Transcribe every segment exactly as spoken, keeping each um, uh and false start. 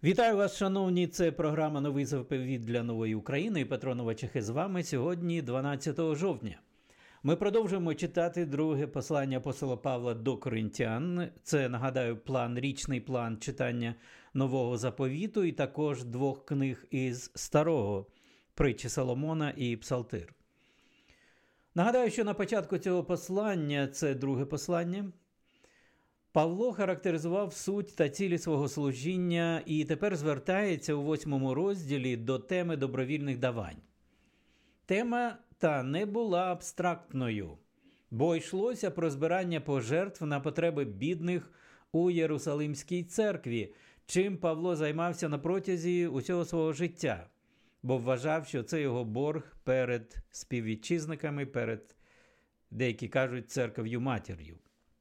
Вітаю вас, шановні, це програма «Новий заповіт для нової України» і Петро Новачехи з вами сьогодні, дванадцятого жовтня. Ми продовжуємо читати друге послання апостола Павла до Коринтян. Це, нагадаю, план, річний план читання Нового заповіту і також двох книг із Старого – Притчі Соломона і Псалтир. Нагадаю, що на початку цього послання, це друге послання, Павло характеризував суть та цілі свого служіння і тепер звертається у восьмому розділі до теми добровільних давань. Тема та не була абстрактною, бо йшлося про збирання пожертв на потреби бідних у Єрусалимській церкві, чим Павло займався на протязі усього свого життя, бо вважав, що це його борг перед співвітчизниками, перед, деякі кажуть, церков'ю-матір'ю.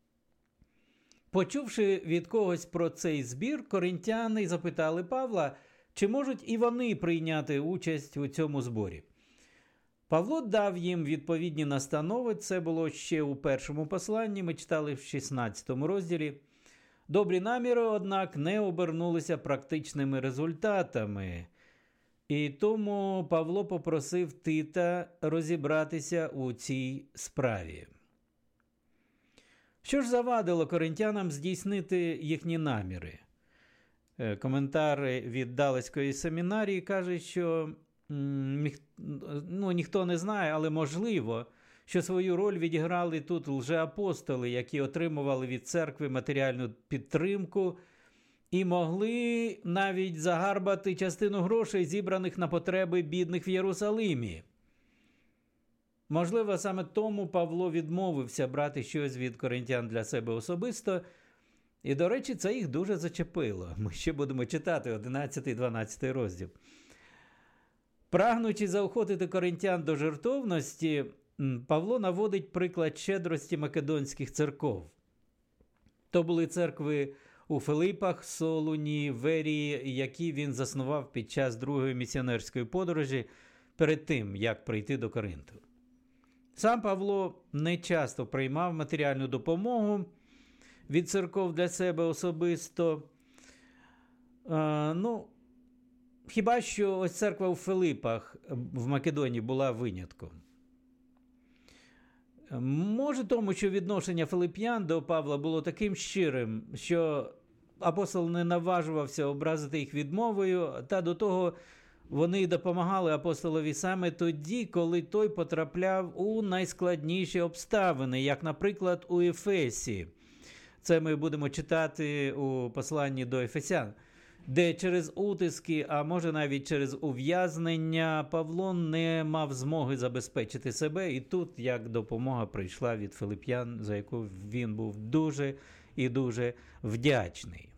Почувши від когось про цей збір, коринтяни запитали Павла, чи можуть і вони прийняти участь у цьому зборі. Павло дав їм відповідні настанови, це було ще у першому посланні, ми читали в шістнадцятому розділі. Добрі наміри, однак, не обернулися практичними результатами. І тому Павло попросив Тита розібратися у цій справі. Що ж завадило коринтянам здійснити їхні наміри? Коментар від Далецької семінарії каже, що ну, ніхто не знає, але можливо, що свою роль відіграли тут лжеапостоли, які отримували від церкви матеріальну підтримку і могли навіть загарбати частину грошей, зібраних на потреби бідних в Єрусалимі. Можливо, саме тому Павло відмовився брати щось від коринтян для себе особисто. І, до речі, це їх дуже зачепило. Ми ще будемо читати одинадцятий-дванадцятий розділ. Прагнучи заохотити коринтян до жертовності, Павло наводить приклад щедрості македонських церков. То були церкви у Филипах, Солуні, Верії, які він заснував під час другої місіонерської подорожі перед тим, як прийти до Коринту. Сам Павло не часто приймав матеріальну допомогу від церков для себе особисто. А, ну, хіба що ось церква у Филипах в Македонії була винятком. Може тому, що відношення филип'ян до Павла було таким щирим, що апостол не наважувався образити їх відмовою, та до того вони допомагали апостолові саме тоді, коли той потрапляв у найскладніші обставини, як, наприклад, у Ефесі. Це ми будемо читати у посланні до Ефесян, де через утиски, а може навіть через ув'язнення, Павло не мав змоги забезпечити себе, і тут як допомога прийшла від филип'ян, за яку він був дуже і дуже вдячний.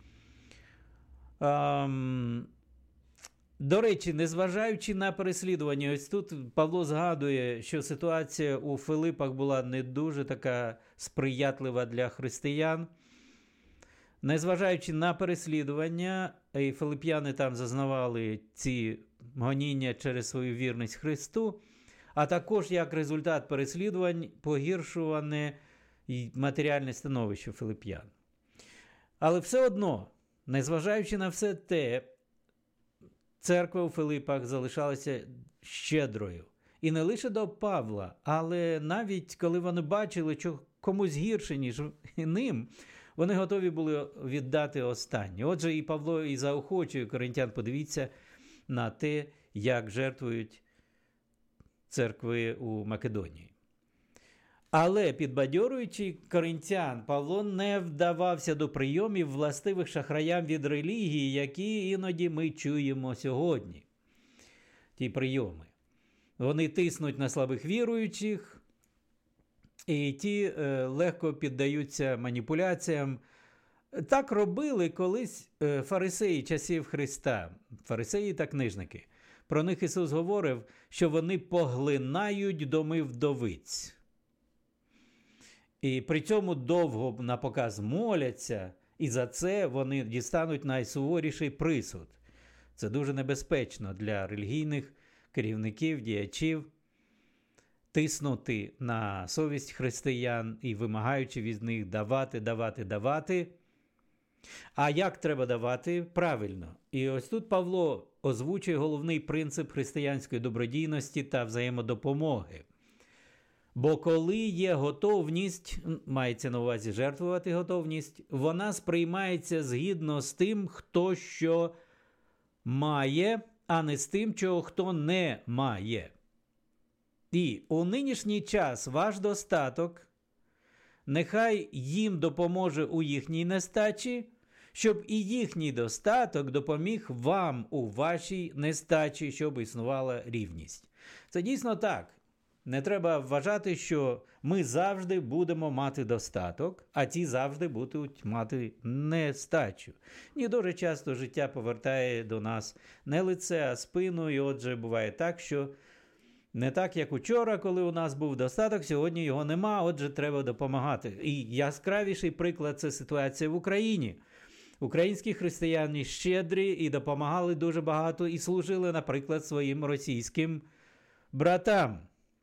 Ам... До речі, незважаючи на переслідування, ось тут Павло згадує, що ситуація у Филипах була не дуже така сприятлива для християн. Незважаючи на переслідування, і филип'яни там зазнавали ці гоніння через свою вірність Христу, а також як результат переслідувань погіршуване матеріальне становище филип'ян. Але все одно, незважаючи на все те, церква у Филипах залишалася щедрою. І не лише до Павла, але навіть коли вони бачили, що комусь гірше, ніж ним, вони готові були віддати останнє. Отже, і Павло і заохочує коринтян, подивіться на те, як жертвують церкви у Македонії. Але, підбадьорюючи коринтян, Павло не вдавався до прийомів, властивих шахраям від релігії, які іноді ми чуємо сьогодні. Ті прийоми. Вони тиснуть на слабих віруючих, і ті е, легко піддаються маніпуляціям. Так робили колись е, фарисеї часів Христа, фарисеї та книжники. Про них Ісус говорив, що вони поглинають доми вдовиць. І при цьому довго на показ моляться, і за це вони дістануть найсуворіший присуд. Це дуже небезпечно для релігійних керівників, діячів, тиснути на совість християн і вимагаючи від них давати, давати, давати. А як треба давати? Правильно. І ось тут Павло озвучує головний принцип християнської добродійності та взаємодопомоги. Бо коли є готовність, мається на увазі жертвувати готовність, вона сприймається згідно з тим, хто що має, а не з тим, чого хто не має. І у нинішній час ваш достаток нехай їм допоможе у їхній нестачі, щоб і їхній достаток допоміг вам у вашій нестачі, щоб існувала рівність. Це дійсно так. Не треба вважати, що ми завжди будемо мати достаток, а ті завжди будуть мати нестачу. Ні, дуже часто життя повертає до нас не лице, а спину, і отже буває так, що не так, як учора, коли у нас був достаток, сьогодні його нема, отже треба допомагати. І яскравіший приклад – це ситуація в Україні. Українські християни щедрі і допомагали дуже багато, і служили, наприклад, своїм російським братам.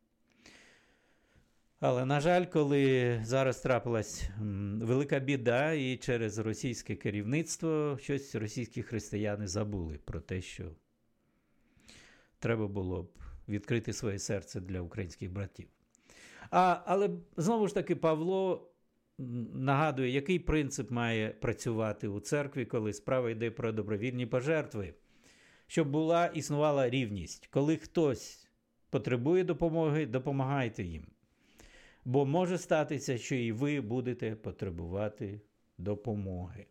Але, на жаль, коли зараз трапилась велика біда і через російське керівництво, щось російські християни забули про те, що треба було б відкрити своє серце для українських братів. А, але, знову ж таки, Павло нагадує, який принцип має працювати у церкві, коли справа йде про добровільні пожертви. Щоб була, існувала рівність. Коли хтось потребує допомоги, допомагайте їм. Бо може статися, що і ви будете потребувати допомоги.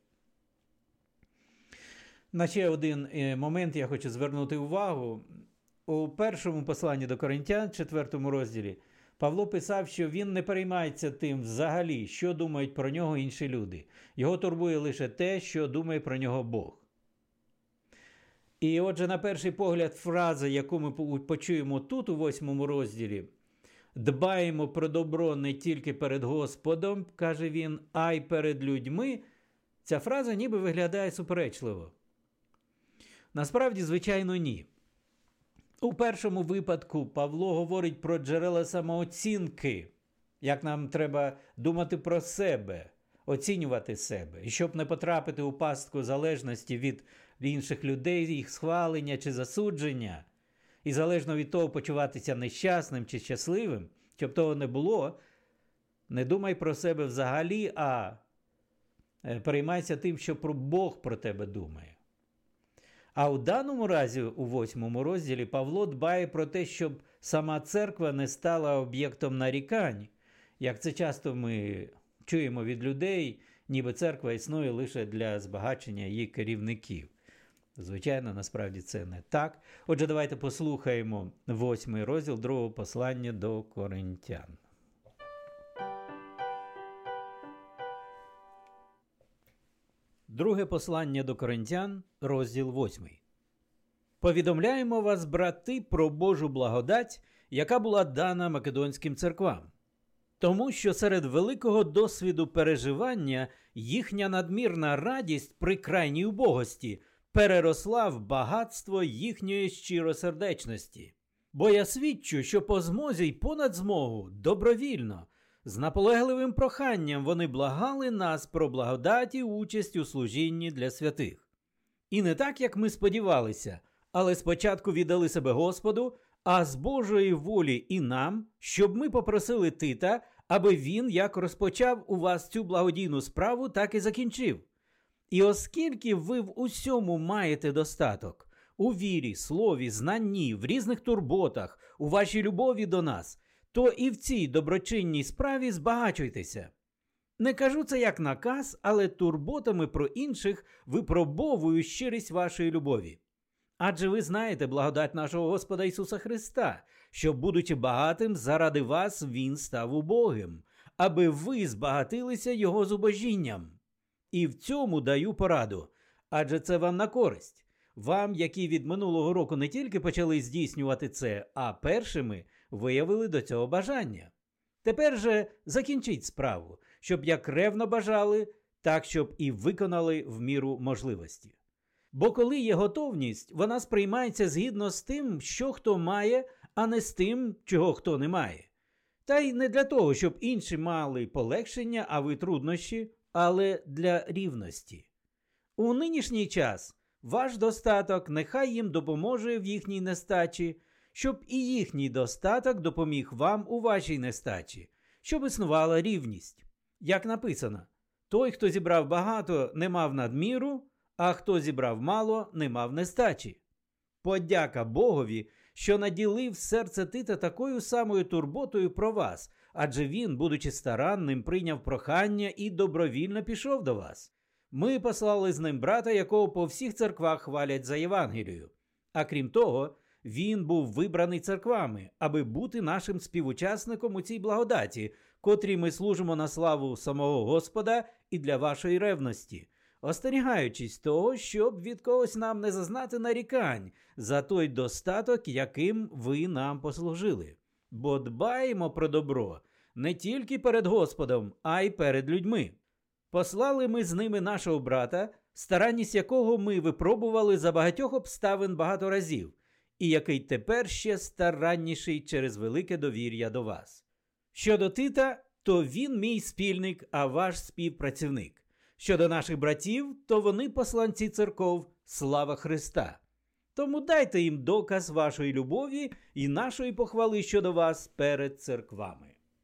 На ще один момент я хочу звернути увагу. У першому посланні до Коринтян, четвертому розділі, Павло писав, що він не переймається тим взагалі, що думають про нього інші люди. Його турбує лише те, що думає про нього Бог. І отже, на перший погляд, фраза, яку ми почуємо тут, у восьмому розділі, «Дбаємо про добро не тільки перед Господом», каже він, «а й перед людьми», ця фраза ніби виглядає суперечливо. Насправді, звичайно, ні. У першому випадку Павло говорить про джерела самооцінки, як нам треба думати про себе, оцінювати себе. І щоб не потрапити у пастку залежності від інших людей, їх схвалення чи засудження, і залежно від того почуватися нещасним чи щасливим, щоб того не було, не думай про себе взагалі, а переймайся тим, що Бог про тебе думає. А у даному разі, у восьмому розділі, Павло дбає про те, щоб сама церква не стала об'єктом нарікань, як це часто ми чуємо від людей, ніби церква існує лише для збагачення її керівників. Звичайно, насправді це не так. Отже, давайте послухаємо восьмий розділ другого послання до Коринтян. Друге послання до Коринтян, розділ восьмий. «Повідомляємо вас, брати, про Божу благодать, яка була дана македонським церквам. Тому що серед великого досвіду переживання їхня надмірна радість при крайній убогості переросла в багатство їхньої щиросердечності. Бо я свідчу, що по змозі й понад змогу, добровільно, з наполегливим проханням вони благали нас про благодать і участь у служінні для святих. І не так, як ми сподівалися, але спочатку віддали себе Господу, а з Божої волі і нам, щоб ми попросили Тита, аби він як розпочав у вас цю благодійну справу, так і закінчив. І оскільки ви в усьому маєте достаток, у вірі, слові, знанні, в різних турботах, у вашій любові до нас, то і в цій доброчинній справі збагачуйтеся. Не кажу це як наказ, але турботами про інших випробовую щирість вашої любові. Адже ви знаєте благодать нашого Господа Ісуса Христа, що, будучи багатим, заради вас Він став убогим, аби ви збагатилися Його зубожінням. І в цьому даю пораду, адже це вам на користь. Вам, які від минулого року не тільки почали здійснювати це, а першими виявили до цього бажання. Тепер же закінчіть справу, щоб як ревно бажали, так щоб і виконали в міру можливості. Бо коли є готовність, вона сприймається згідно з тим, що хто має, а не з тим, чого хто не має. Та й не для того, щоб інші мали полегшення, а ви труднощі, але для рівності. У нинішній час ваш достаток нехай їм допоможе в їхній нестачі, щоб і їхній достаток допоміг вам у вашій нестачі, щоб існувала рівність. Як написано, той, хто зібрав багато, не мав надміру, а хто зібрав мало, не мав нестачі. Подяка Богові, що наділив серце Тита такою самою турботою про вас, адже він, будучи старанним, прийняв прохання і добровільно пішов до вас. Ми послали з ним брата, якого по всіх церквах хвалять за Євангелію. А крім того, він був вибраний церквами, аби бути нашим співучасником у цій благодаті, котрій ми служимо на славу самого Господа і для вашої ревності, остерігаючись того, щоб від когось нам не зазнати нарікань за той достаток, яким ви нам послужили. Бо дбаємо про добро не тільки перед Господом, а й перед людьми. Послали ми з ними нашого брата, старанність якого ми випробували за багатьох обставин багато разів, і який тепер ще старанніший через велике довір'я до вас. Щодо Тита, то він мій спільник, а ваш співпрацівник. Щодо наших братів, то вони посланці церков, слава Христа. Тому дайте їм доказ вашої любові і нашої похвали щодо вас перед церквами.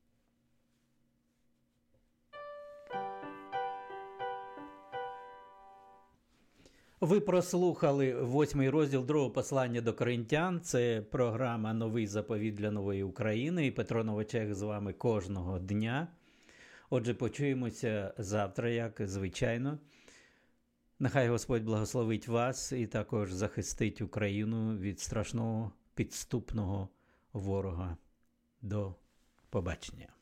Ви прослухали восьмий розділ другого послання до Коринтян. Це програма «Новий заповіт для нової України». І Петро Новачех з вами кожного дня. Отже, почуємося завтра, як звичайно. Нехай Господь благословить вас і також захистить Україну від страшного підступного ворога. До побачення.